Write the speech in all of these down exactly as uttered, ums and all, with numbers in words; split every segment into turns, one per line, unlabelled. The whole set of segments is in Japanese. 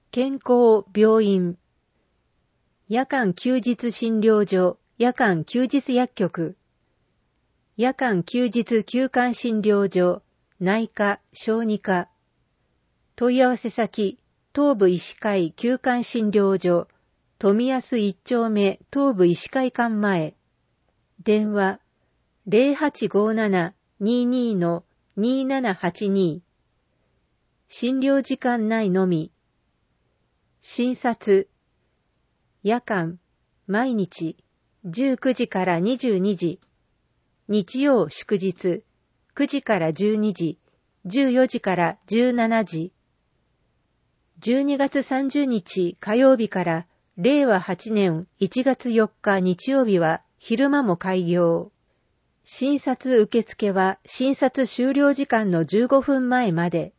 健康病院、夜間休日診療所、夜間休日薬局、夜間休日休館診療所、内科、小児科、問い合わせ先、東部医師会休館診療所、富安一丁目東部医師会館前、電話 ゼロはちごなな にーにー の にーななはちに、診療時間内のみ、診察、夜間、毎日、じゅうくじからにじゅうにじ、日曜祝日、くじからじゅうにじ、じゅうよじからじゅうしちじ、じゅうにがつさんじゅうにち火曜日かられいわはちねんいちがつよっか日曜日は昼間も開業。診察受付は診察終了時間のじゅうごふんまえまで。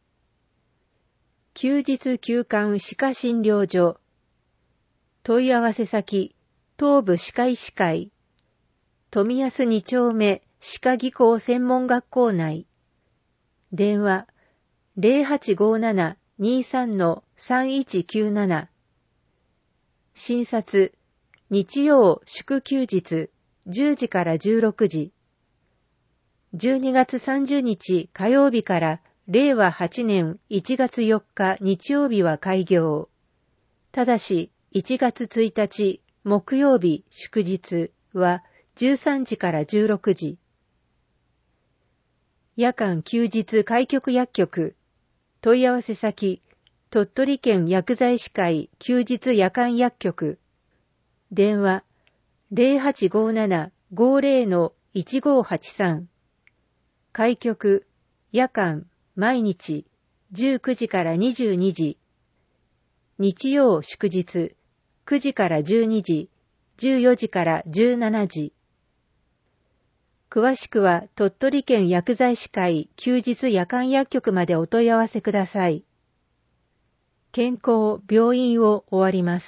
休日休館歯科診療所。問い合わせ先、東部歯科医師会。富安に丁目歯科技工専門学校内。電話 ゼロはちごなな にーさん の さんいちきゅうなな。診察、日曜祝休日、じゅうじからじゅうろくじ。じゅうにがつさんじゅうにち火曜日かられいわはちねんいちがつよっか日曜日は開業。ただしいちがつついたち木曜日祝日はじゅうさんじからじゅうろくじ。夜間休日開局薬局。問い合わせ先、鳥取県薬剤師会休日夜間薬局。電話ゼロはちごなな ごぜろ の いちごはちさん。開局、夜間、毎日、じゅうくじからにじゅうにじ。日曜祝日、くじからじゅうにじ、じゅうよじからじゅうしちじ。詳しくは鳥取県薬剤師会休日夜間薬局までお問い合わせください。健康病院を終わります。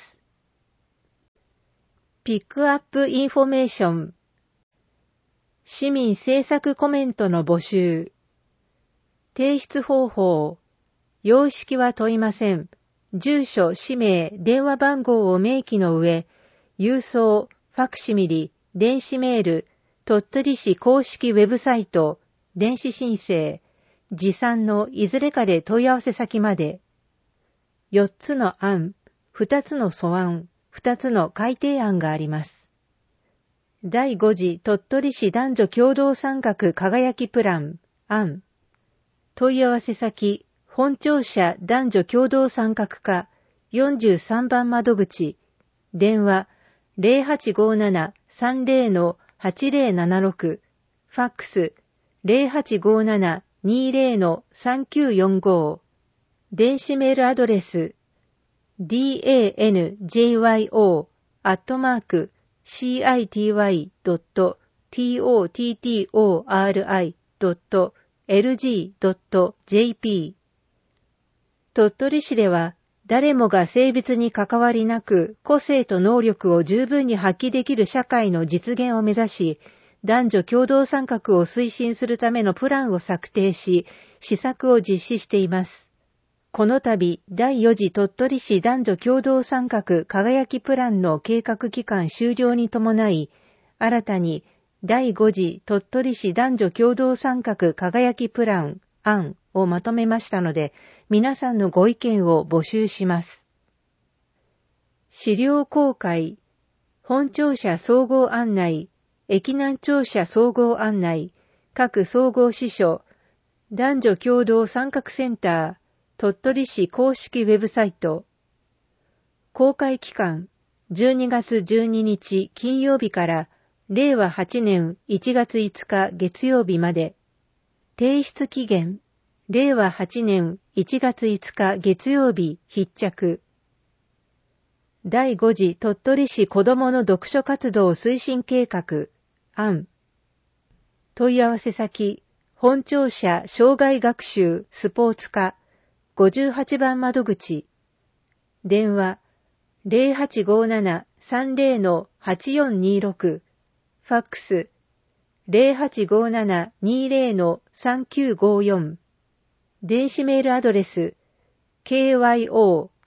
ピックアップインフォメーション。市民政策コメントの募集。提出方法。様式は問いません。住所、氏名、電話番号を明記の上、郵送、ファクシミリ、電子メール、鳥取市公式ウェブサイト、電子申請、持参のいずれかで問い合わせ先まで。よっつの案、ふたつの素案、ふたつの改定案があります。だいご次鳥取市男女共同参画輝きプラン、案。問い合わせ先、本庁舎男女共同参画課よんじゅうさんばん窓口、電話ゼロはちごなな さんぜろ の はちぜろななろく、ファックスゼロはちごなな にーぜろ の さんきゅうよんご、電子メールアドレス ダンジョ アットマーク シーアイティーワイ ドット トットリ ドット エルジー ドット ジェーピー。 鳥取市では誰もが性別に関わりなく個性と能力を十分に発揮できる社会の実現を目指し、男女共同参画を推進するためのプランを策定し、施策を実施しています。この度、だいよ次鳥取市男女共同参画輝きプランの計画期間終了に伴い、新たにだいご次鳥取市男女共同参画輝きプラン案をまとめましたので、皆さんのご意見を募集します。資料公開、本庁舎総合案内、駅南庁舎総合案内、各総合支所、男女共同参画センター、鳥取市公式ウェブサイト。公開期間、じゅうにがつじゅうににち金曜日かられいわはちねんいちがついつか月曜日まで。提出期限、れいわはちねんいちがついつか月曜日必着。だいご次鳥取市子どもの読書活動推進計画、案。問い合わせ先、本庁舎障害学習スポーツ課ごじゅうはちばん窓口、電話ゼロはちごなな さんぜろ の はちよんにろく、ファックスゼロはちごなな にーぜろ の さんきゅうごよん、電子メールアドレス ケーワイオー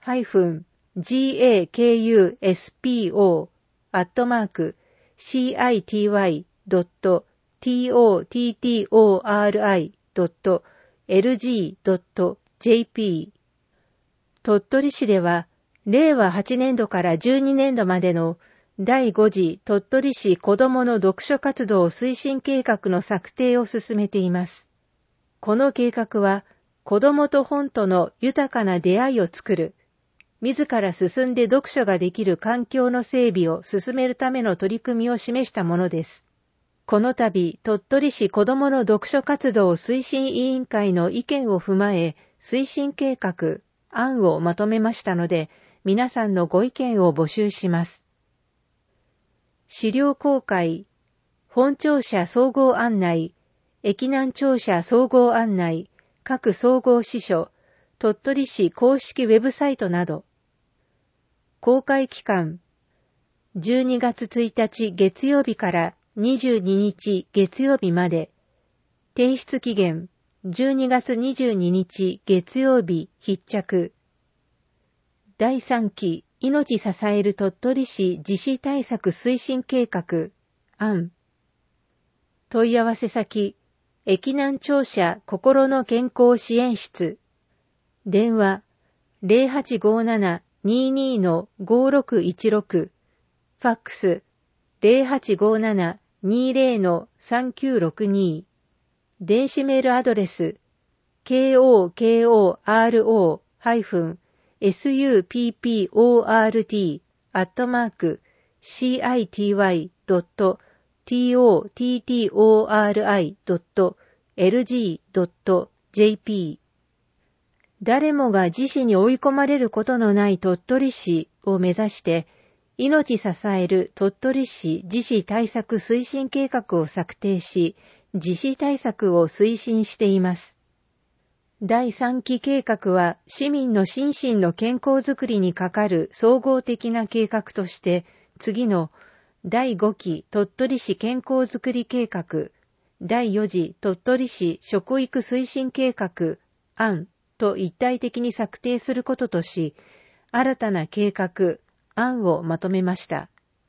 -gakuspo アットマーク シーアイティーワイドットトットエルジードットジェーピー 鳥取市では、れいわはちねんどからじゅうにねんどまでのだいご次鳥取市子どもの読書活動推進計画の策定を進めています。この計画は、子どもと本との豊かな出会いを作る、自ら進んで読書ができる環境の整備を進めるための取り組みを示したものです。この度、鳥取市子どもの読書活動推進委員会の意見を踏まえ、推進計画、案をまとめましたので、皆さんのご意見を募集します。資料公開、本庁舎総合案内、駅南庁舎総合案内、各総合支所、鳥取市公式ウェブサイトなど。公開期間、じゅうにがつついたち月曜日からにじゅうににち月曜日まで。提出期限、じゅうにがつにじゅうににち月曜日必着。だいさんき、命支える鳥取市自死対策推進計画、案。問い合わせ先、駅南庁舎心の健康支援室。電話、ゼロはちごーなな にーにー のごーろくいちろく。ファックス、ゼロはちごーなな にーぜろ のさんきゅうろくに。電子メールアドレス、ケーオーケーオーアールオーエスユーピーピーオーアールティー アットマーク シーアイティーワイドットトットドットエルジードットジェーピー 誰もが自死に追い込まれることのない鳥取市を目指して、命支える鳥取市自死対策推進計画を策定し、自死対策を推進しています。だいさんき計画は市民の心身の健康づくりにかかる総合的な計画として、次のだいごき鳥取市健康づくり計画、だいよん次鳥取市食育推進計画、案と一体的に策定することとし、新たな計画、案をまとめました。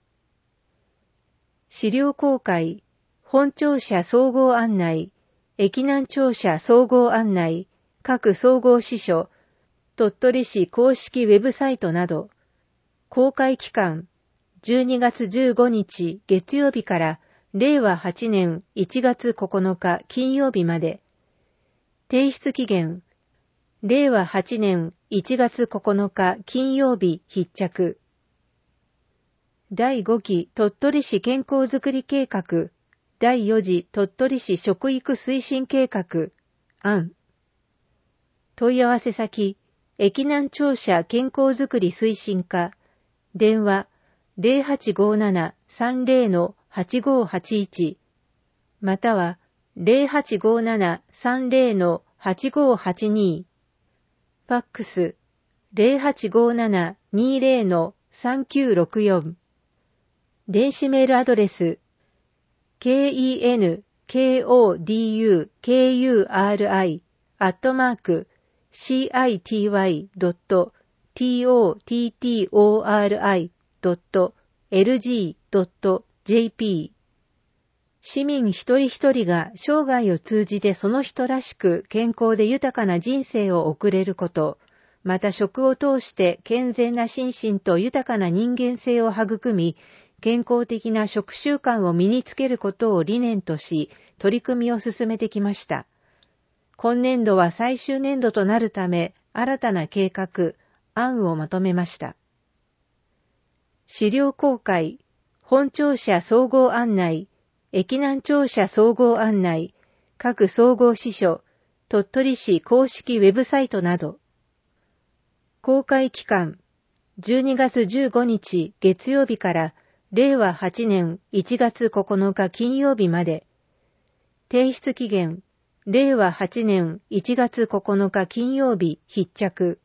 資料公開、本庁舎総合案内、駅南庁舎総合案内、各総合支所、鳥取市公式ウェブサイトなど。公開期間、じゅうにがつじゅうごにち月曜日かられいわはちねんいちがつここのか金曜日まで。提出期限、れいわはちねんいちがつここのか金曜日必着。だいごき鳥取市健康づくり計画、だいよん次鳥取市食育推進計画、案。問い合わせ先、駅南庁舎健康づくり推進課、電話ゼロはちごーなな さんぜろ のはちごーはちいち、またはゼロはちごーなな さんぜろ のはちごーはちに、ファックスゼロはちごーなな にーぜろ のさんきゅうろくよん、電子メールアドレス、ケーイーエヌケーオーディーユーケーユーアールアイ アットマーク シーアイティーワイドットトットドットエルジードットジェーピー 市民一人一人が生涯を通じてその人らしく健康で豊かな人生を送れること、また食を通して健全な心身と豊かな人間性を育み、健康的な食習慣を身につけることを理念とし、取り組みを進めてきました。今年度は最終年度となるため、新たな計画、案をまとめました。資料公開、本庁舎総合案内、駅南庁舎総合案内、各総合支所、鳥取市公式ウェブサイトなど。公開期間、じゅうにがつじゅうごにち月曜日かられいわはちねんいちがつここのか金曜日まで。提出期限、れいわはちねんいちがつここのか金曜日必着。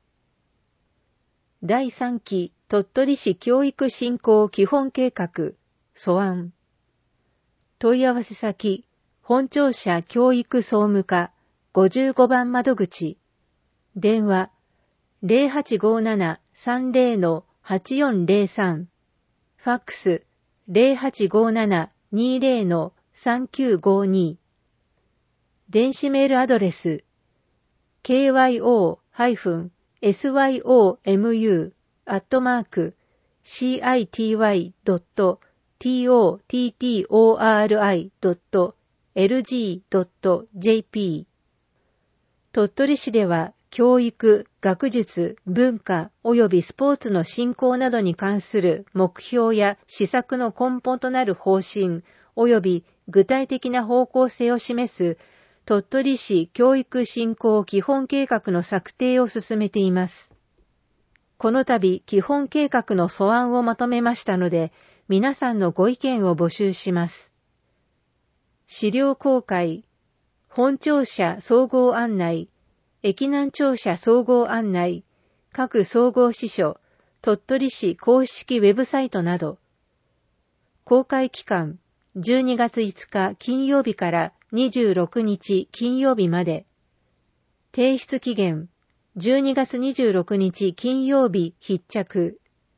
だいさんき鳥取市教育振興基本計画、素案。問い合わせ先、本庁舎教育総務課ごじゅうごばん窓口、電話ゼロはちごななさんゼロ はちよんゼロさん、ファックス ゼロはちごななにゼロ さんきゅうごに、電子メールアドレス ケーワイオー エスワイオーエムユー アットマーク シーアイティーワイ ドット トット ドット エルジー ドット ジェーピー 鳥取市では教育、学術、文化及びスポーツの振興などに関する目標や施策の根本となる方針及び具体的な方向性を示す鳥取市教育振興基本計画の策定を進めています。この度基本計画の素案をまとめましたので、皆さんのご意見を募集します。資料公開、本庁舎総合案内、駅南庁舎総合案内、各総合支所、鳥取市公式ウェブサイトなど、公開期間、じゅうにがついつか金曜日からにじゅうろくにち金曜日まで、提出期限、じゅうにがつにじゅうろくにち金曜日必着。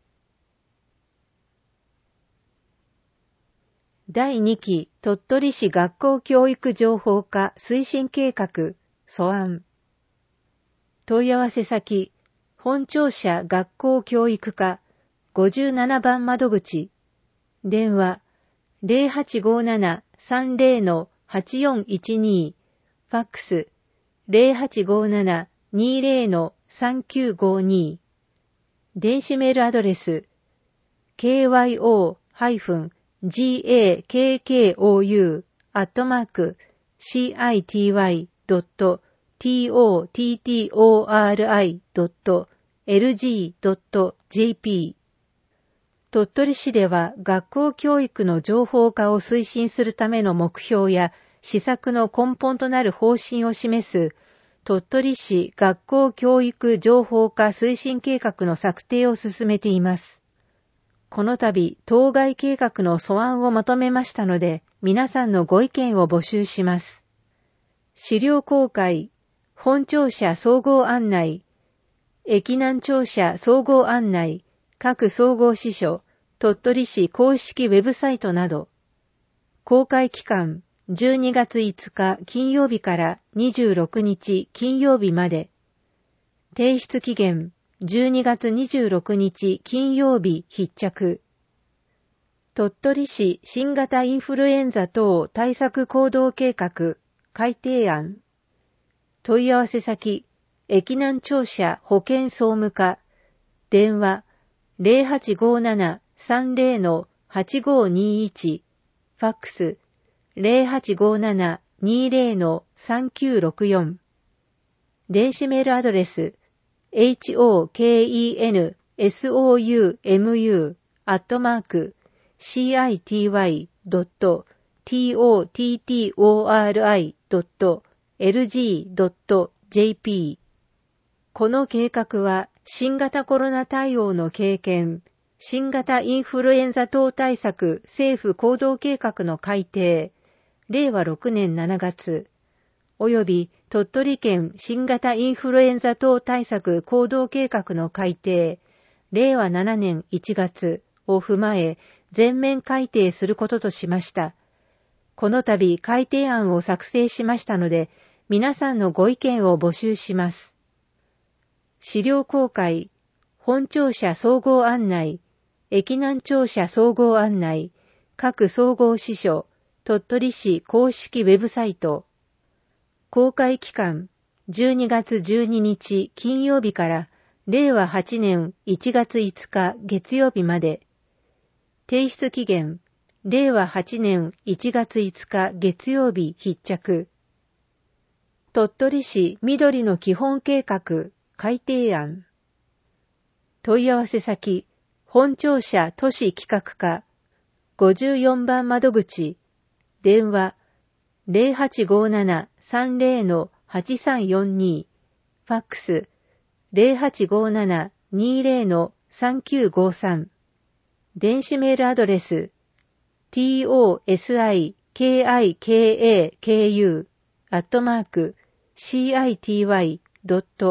だいにき鳥取市学校教育情報化推進計画素案。問い合わせ先、本庁舎学校教育課ごじゅうななばん窓口、電話ゼロはちごななさんゼロ はちよんいちに、ファックスゼロはちごななにゼロ さんきゅうごに、電子メールアドレス ケーワイオー ジャック アットマーク シーアイティーワイ ドット トット ドット エルジー ドット ジェーピー。 鳥取市では学校教育の情報化を推進するための目標や施策の根本となる方針を示す鳥取市学校教育情報化推進計画の策定を進めています。この度、当該計画の素案をまとめましたので、皆さんのご意見を募集します。資料公開、本庁舎総合案内、駅南庁舎総合案内、各総合支所、鳥取市公式ウェブサイトなど、公開期間、じゅうにがついつか金曜日からにじゅうろくにち金曜日まで、提出期限、じゅうにがつにじゅうろくにち金曜日必着。鳥取市新型インフルエンザ等対策行動計画改定案。問い合わせ先、駅南庁舎保健総務課、電話ゼロはちごななさんゼロ はちごにいち、ファックスゼロはちごななにゼロ さんきゅうろくよん、電子メールアドレスホケンソウム アットマーク シーアイティーワイ ドット トット ドット エルジー ドット ジェーピー。 この計画は新型コロナ対応の経験、新型インフルエンザ等対策政府行動計画の改定、れいわろくねんしちがつ、および鳥取県新型インフルエンザ等対策行動計画の改定、れいわななねんいちがつを踏まえ全面改定することとしました。この度改定案を作成しましたので、皆さんのご意見を募集します。資料公開、本庁舎総合案内、駅南庁舎総合案内、各総合支所、鳥取市公式ウェブサイト。公開期間、じゅうにがつじゅうににち金曜日かられいわはちねんいちがついつか月曜日まで。提出期限、れいわはちねんいちがついつか月曜日必着。鳥取市緑の基本計画改定案。問い合わせ先、本庁舎都市企画課ごじゅうよんばん窓口、電話ゼロはちごななさんゼロ はちさんよんに、ファックスゼロはちごななにゼロ さんきゅうごさん、電子メールアドレス トシキカク アットマーク シーアイティーワイ ドット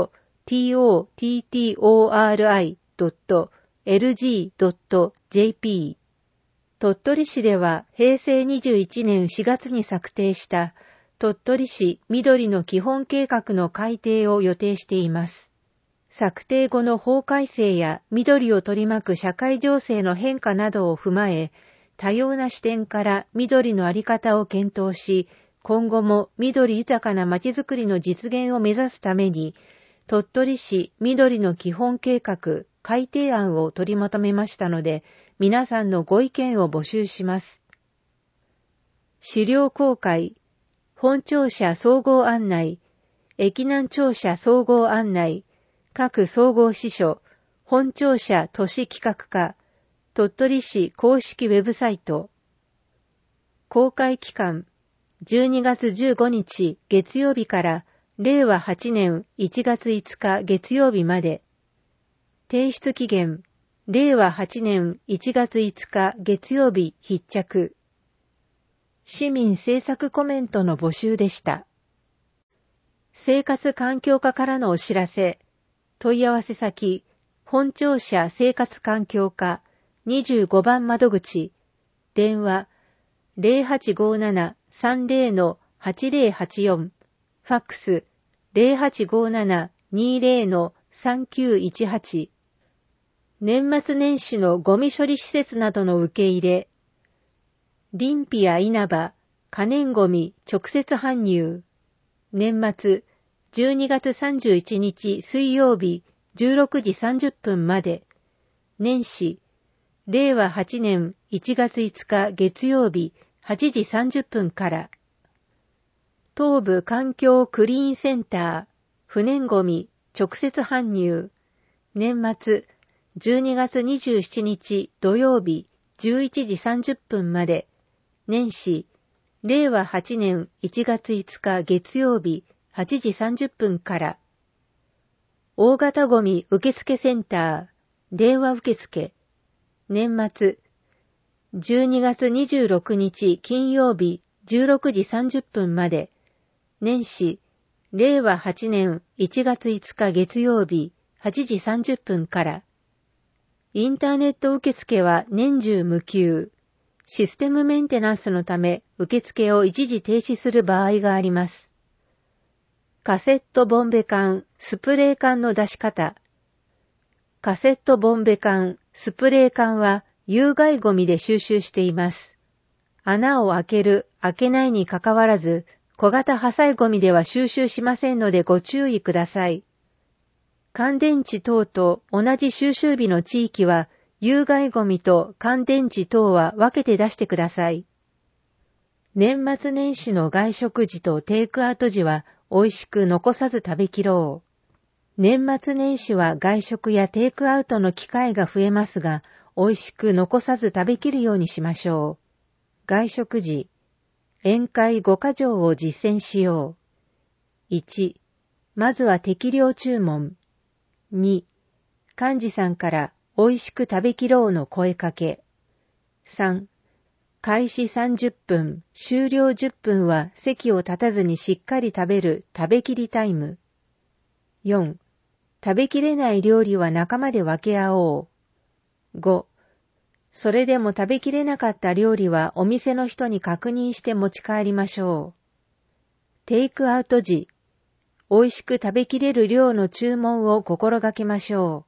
トット エルジー ドット ジェーピー 鳥取市では平成にじゅういちねんしがつに策定した鳥取市緑の基本計画の改定を予定しています。策定後の法改正や緑を取り巻く社会情勢の変化などを踏まえ、多様な視点から緑のあり方を検討し、今後も緑豊かなまちづくりの実現を目指すために、鳥取市緑の基本計画改定案を取りまとめましたので、皆さんのご意見を募集します。資料公開、本庁舎総合案内、駅南庁舎総合案内、各総合支所、本庁舎都市企画課、鳥取市公式ウェブサイト。公開期間、じゅうにがつじゅうごにち月曜日かられいわはちねんいちがついつか月曜日まで。提出期限、れいわはちねんいちがついつか月曜日必着。市民政策コメントの募集でした。生活環境課からのお知らせ。問い合わせ先、本庁舎生活環境課にじゅうごばん窓口、電話 ゼロはちごーななさんゼロのはちゼロはちよん、ファックス ゼロはちごーななにゼロのさんきゅういちはち。年末年始のゴミ処理施設などの受け入れ、林費や稲葉、可燃ゴミ直接搬入、年末じゅうにがつさんじゅういちにち水曜日じゅうろくじさんじゅっぷんまで、年始れいわはちねんいちがついつか月曜日はちじさんじゅっぷんから、東部環境クリーンセンター不燃ゴミ直接搬入、年末じゅうにがつにじゅうしちにち土曜日じゅういちじさんじゅっぷんまで、年始れいわはちねんいちがついつか月曜日はちじさんじゅっぷんから、大型ゴミ受付センター電話受付、年末じゅうにがつにじゅうろくにち金曜日じゅうろくじさんじゅっぷんまで、年始れいわはちねんいちがついつか月曜日はちじさんじゅっぷんから、インターネット受付は年中無休。システムメンテナンスのため受付を一時停止する場合があります。カセットボンベ缶、スプレー缶の出し方。カセットボンベ缶、スプレー缶は有害ゴミで収集しています。穴を開ける、開けないにかかわらず、小型破砕ゴミでは収集しませんのでご注意ください。乾電池等と同じ収集日の地域は、有害ゴミと乾電池等は分けて出してください。年末年始の外食時とテイクアウト時は美味しく残さず食べきろう。年末年始は外食やテイクアウトの機会が増えますが、美味しく残さず食べきるようにしましょう。外食時、宴会ごか条を実践しよう。いち、まずは適量注文。に、幹事さんから美味しく食べきろうの声かけ。さん、開始さんじゅっぷん、終了じゅっぷんは席を立たずにしっかり食べる食べきりタイム。よん、食べきれない料理は仲間で分け合おう。ご、それでも食べきれなかった料理はお店の人に確認して持ち帰りましょう。テイクアウト時、美味しく食べきれる量の注文を心がけましょう。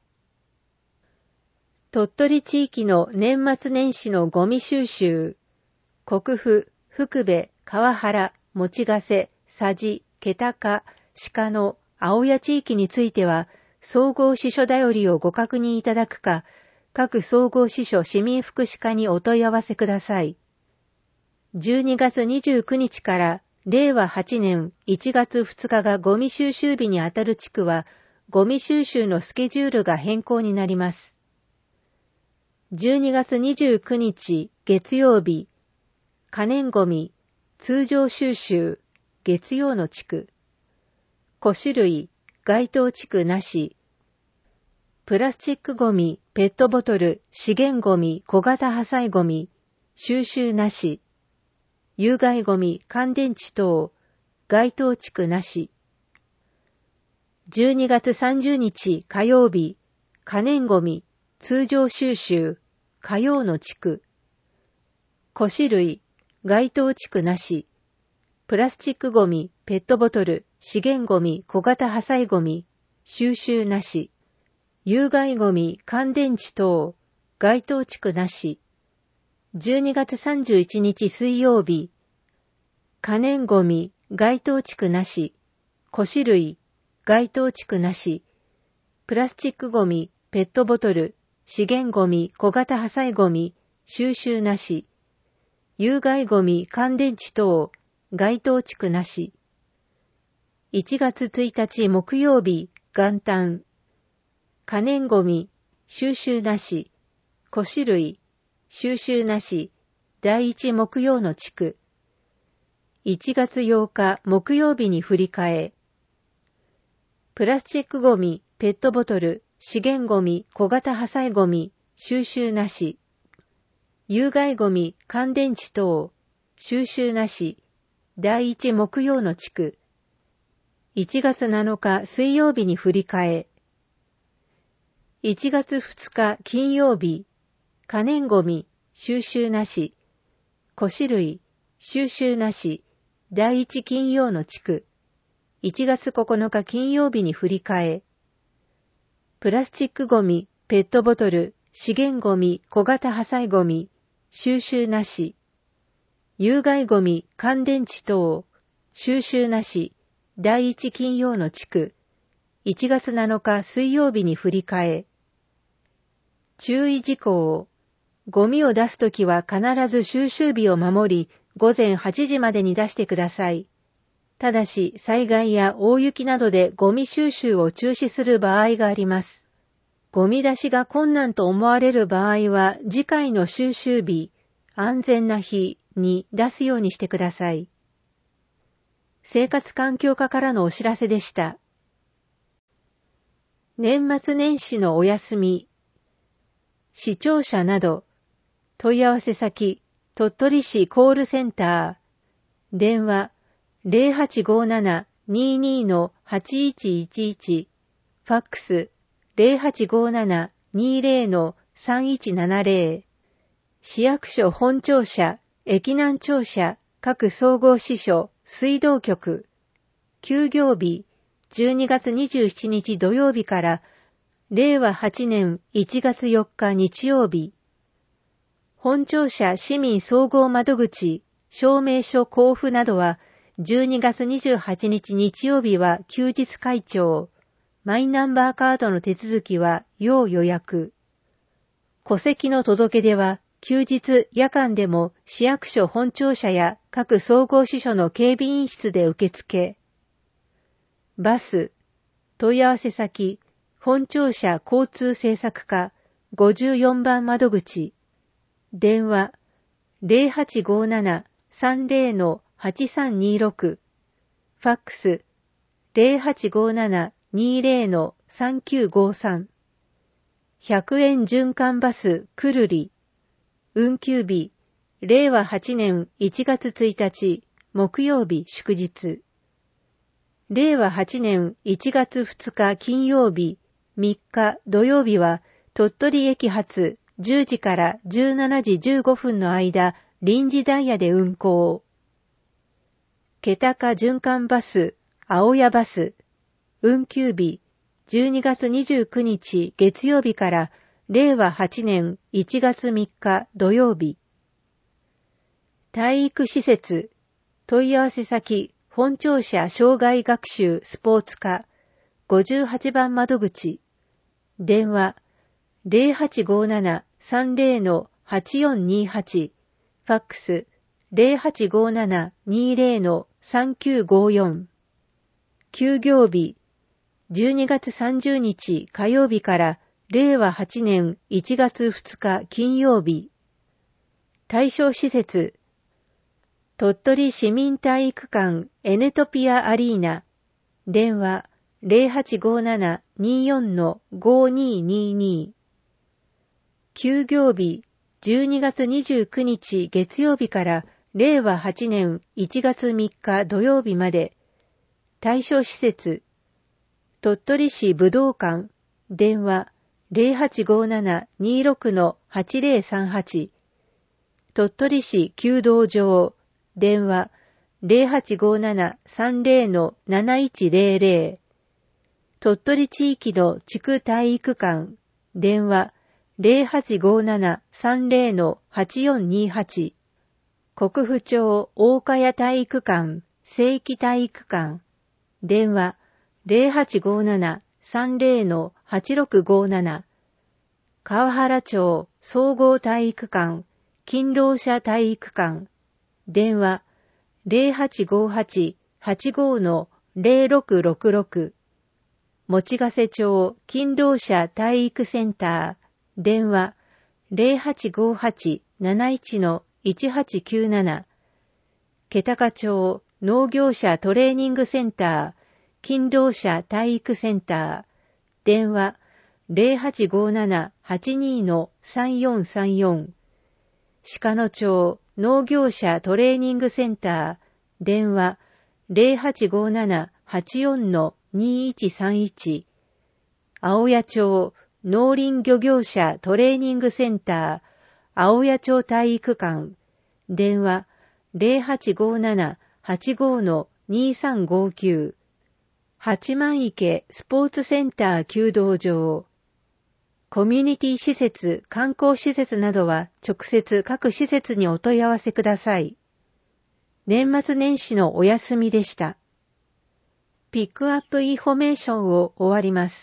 鳥取地域の年末年始のゴミ収集。国府、福部、川原、用ヶ瀬、佐治、気高、鹿野、青谷地域については、総合支所だよりをご確認いただくか、各総合支所市民福祉課にお問い合わせください。じゅうにがつにじゅうくにちかられいわはちねんいちがつふつかがゴミ収集日にあたる地区は、ゴミ収集のスケジュールが変更になります。じゅうにがつにじゅうくにち月曜日、可燃ゴミ、通常収集、月曜の地区。古種類、該当地区なし。プラスチックゴミ、ペットボトル、資源ゴミ、小型破砕ゴミ、収集なし。有害ゴミ、乾電池等、該当地区なし。 じゅうにがつさんじゅうにち火曜日、可燃ごみ、通常収集、火曜の地区。古紙類、該当地区なし。プラスチックごみ、ペットボトル、資源ごみ、小型破砕ごみ、収集なし。有害ごみ、乾電池等、該当地区なし。じゅうにがつさんじゅういちにち水曜日、可燃ごみ、該当地区なし。古紙類、該当地区なし。プラスチックごみ、ペットボトル、資源ごみ、小型破砕ごみ、収集なし。有害ごみ、乾電池等、該当地区なし。いちがつついたち木曜日、元旦。可燃ごみ、収集なし。古紙類、収集なし。だいいち木曜の地区。いちがつようか木曜日に振り替え。プラスチックごみ、ペットボトル、資源ごみ、小型破砕ごみ、収集なし。有害ごみ、乾電池等、収集なし。だいいち木曜の地区。いちがつなのか水曜日に振り替え。いちがつふつか金曜日、可燃ごみ、収集なし。古紙類、収集なし。だいいち金曜の地区。いちがつここのか金曜日に振り替え。プラスチックごみ、ペットボトル、資源ごみ、小型破砕ごみ、収集なし。有害ごみ、乾電池等、収集なし。だいいち金曜の地区。いちがつなのか水曜日に振り替え。注意事項。ゴミを出すときは必ず収集日を守り、ごぜんはちじまでに出してください。ただし、災害や大雪などでゴミ収集を中止する場合があります。ゴミ出しが困難と思われる場合は、次回の収集日、安全な日に出すようにしてください。生活環境課からのお知らせでした。年末年始のお休み。視聴者など、問い合わせ先、鳥取市コールセンター、電話 ゼロはちごーなな にーにー のはちいちいちいち、ファックス ゼロはちごーなな にーぜろ のさんいちななぜろ、市役所本庁舎、駅南庁舎、各総合支所、水道局、休業日、じゅうにがつにじゅうしちにち土曜日かられいわはちねんいちがつよっか日曜日、本庁舎市民総合窓口、証明書交付などはじゅうにがつにじゅうはちにち日曜日は休日開庁、マイナンバーカードの手続きは要予約。戸籍の届け出は休日夜間でも市役所本庁舎や各総合支所の警備員室で受付。バス、問い合わせ先、本庁舎交通政策課ごじゅうよんばん窓口、電話 ゼロはちごーなな さんぜろ のはちさんにーろく、ファックス ゼロはちごーなな にーぜろ のさんきゅうごさん、ひゃくえん循環バスくるり、運休日、れいわはちねんいちがつついたち木曜日祝日、れいわはちねんいちがつふつか金曜日、みっか土曜日は鳥取駅発じゅうじからじゅうしちじじゅうごふんの間臨時ダイヤで運行。気高循環バス、青谷バス、運休日、じゅうにがつにじゅうくにち月曜日かられいわはちねんいちがつみっか土曜日。体育施設、問い合わせ先、本庁舎障害学習スポーツ課ごじゅうはちばん窓口、電話 ゼロはちごーなな さんぜろ のはちよんにーはち、ファックス ゼロはちごーなな にーぜろ のさんきゅうごよん、休業日、じゅうにがつさんじゅうにち火曜日かられいわはちねんいちがつふつか金曜日。対象施設、鳥取市民体育館エネトピアアリーナ、電話 ゼロはちごーなな にーよん のごにーにーにー、休業日、じゅうにがつにじゅうくにち月曜日かられいわはちねんいちがつみっか土曜日まで。対象施設、 鳥取市武道館、電話 ゼロはちごーななにーろくのはちぜろさんはち。鳥取市弓道場、電話 ゼロはちごーななさんぜろのなないちぜろぜろ。鳥取地域の地区体育館、電話 ゼロはちごーななさんぜろのはちよんにーはち。国府町大茅体育館、正規体育館、電話ゼロはちごーななさんぜろのはちろくごーなな。川原町総合体育館、勤労者体育館、電話ゼロはちごーはちはちごーのぜろろくろくろく。用瀬町勤労者体育センター、電話ゼロはちごーはちなないちのいちはちきゅうなな。気高町農業者トレーニングセンター、勤労者体育センター、電話ゼロはちごーななはちにのさんよんさんよん。鹿野町農業者トレーニングセンター、電話ゼロはちごーななはちよんのにいちさんいち。青谷町農林漁業者トレーニングセンター、青谷町体育館、電話ゼロはちごーななはちごーのにさんごーきゅう。八幡池スポーツセンター弓道場。コミュニティ施設、観光施設などは直接各施設にお問い合わせください。年末年始のお休みでした。ピックアップインフォメーションを終わります。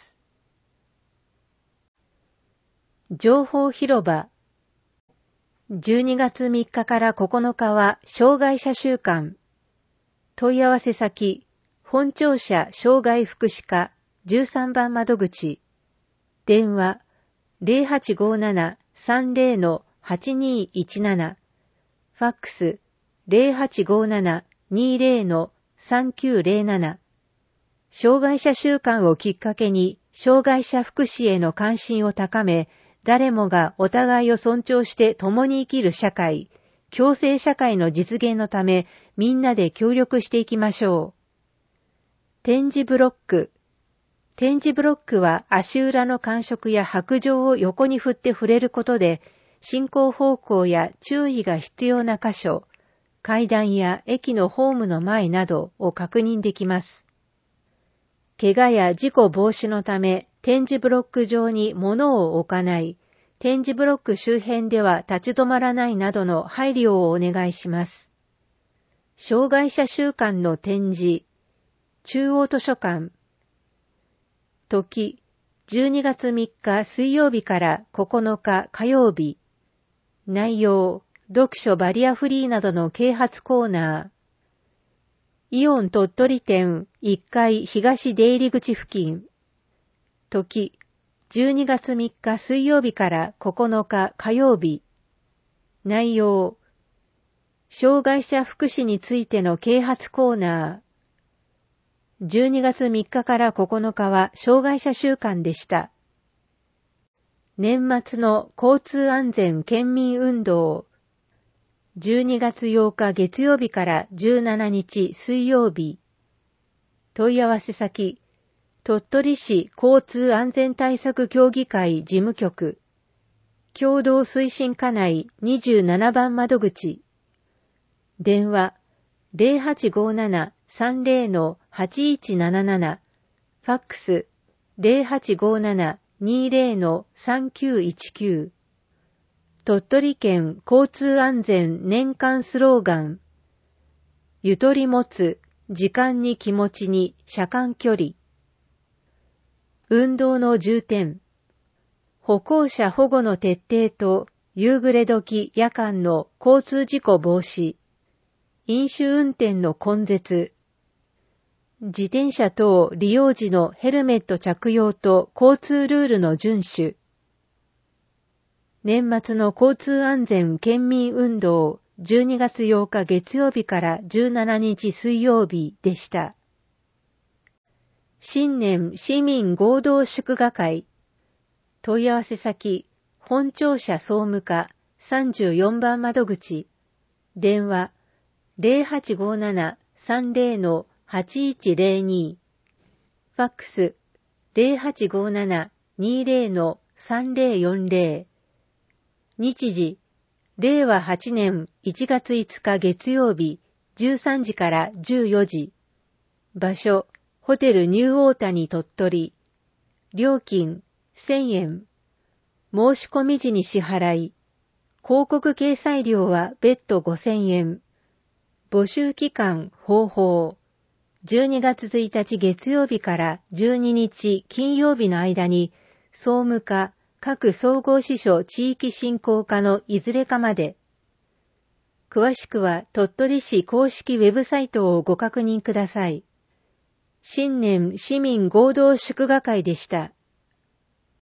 情報広場。じゅうにがつみっかからここのかは障害者週間。問い合わせ先、本庁舎障害福祉課じゅうさんばん窓口。電話ゼロはちごーななさんぜろのはちにいちなな。ファックスゼロはちごーななにーぜろのさんきゅうぜろなな。障害者週間をきっかけに障害者福祉への関心を高め、誰もがお互いを尊重して共に生きる社会、共生社会の実現のため、みんなで協力していきましょう。点字ブロック。点字ブロックは足裏の感触や白状を横に振って触れることで、進行方向や注意が必要な箇所、階段や駅のホームの前などを確認できます。怪我や事故防止のため、点字ブロック上に物を置かない、点字ブロック周辺では立ち止まらないなどの配慮をお願いします。障害者週間の展示、中央図書館。時、じゅうにがつみっか水曜日からここのか火曜日。内容、読書バリアフリーなどの啓発コーナー。イオン鳥取店いっかい東出入り口付近。時、じゅうにがつみっか水曜日からここのか火曜日。内容、障害者福祉についての啓発コーナー。じゅうにがつみっかからここのかは障害者週間でした。年末の交通安全県民運動。じゅうにがつようか月曜日からじゅうしちにち水曜日。問い合わせ先、鳥取市交通安全対策協議会事務局。共同推進課内にじゅうななばん窓口。電話ゼロはちごーななさんぜろのはちいちなななな。ファックスゼロはちごーななにーぜろのさんきゅういちきゅう。鳥取県交通安全年間スローガン。ゆとり持つ、時間に気持ちに車間距離。運動の重点。歩行者保護の徹底と夕暮れ時夜間の交通事故防止。飲酒運転の根絶。自転車等利用時のヘルメット着用と交通ルールの遵守。年末の交通安全県民運動じゅうにがつようか月曜日からじゅうしちにち水曜日でした。新年市民合同祝賀会。問い合わせ先、本庁舎総務課さんじゅうよんばん窓口。電話ゼロはちごーななさんぜろのはちいちぜろに。ファックスゼロはちごなな にゼロ さんゼロよんゼロ。日時、れいわはちねんいちがついつか月曜日じゅうさんじからじゅうよじ。場所、ホテルニューオータニ鳥取。料金、せんえん。申し込み時に支払い。広告掲載料は別途ごせんえん。募集期間、方法。じゅうにがつついたち月曜日からじゅうににち金曜日の間に、総務課、各総合支所地域振興課のいずれかまで。詳しくは鳥取市公式ウェブサイトをご確認ください。新年市民合同祝賀会でした。